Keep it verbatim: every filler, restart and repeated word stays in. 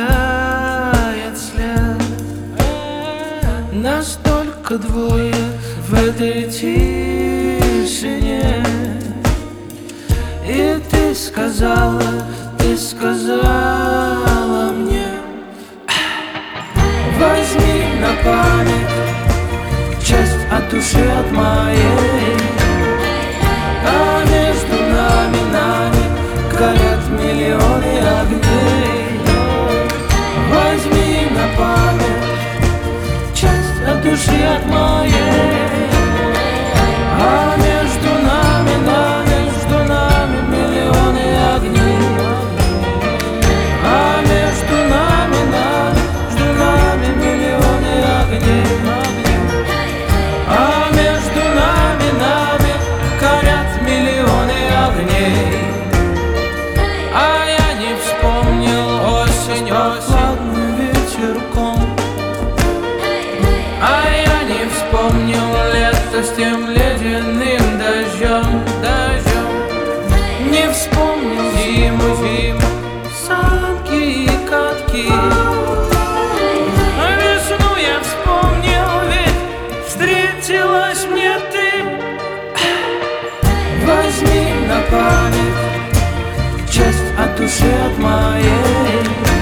оставляет след. Нас только двое в этой тишине. И ты сказала, ты сказала мне: возьми на память часть от души, от моей. А между нами, нами горят миллионы огней. Возьми на память часть от души, от моей. А между нами, нами, между нами миллионы огней. А между нами, нами, между нами миллионы огней. А между нами, нами горят миллионы огней. А я не вспомнил осень, осень вечерком. А я не вспомнил лето с тем ледяным дождем, дождем. Не вспомнил зиму, зиму, санки и катки. А весну я вспомнил, ведь встретилась мне ты. Возьми на память часть от души, от моей.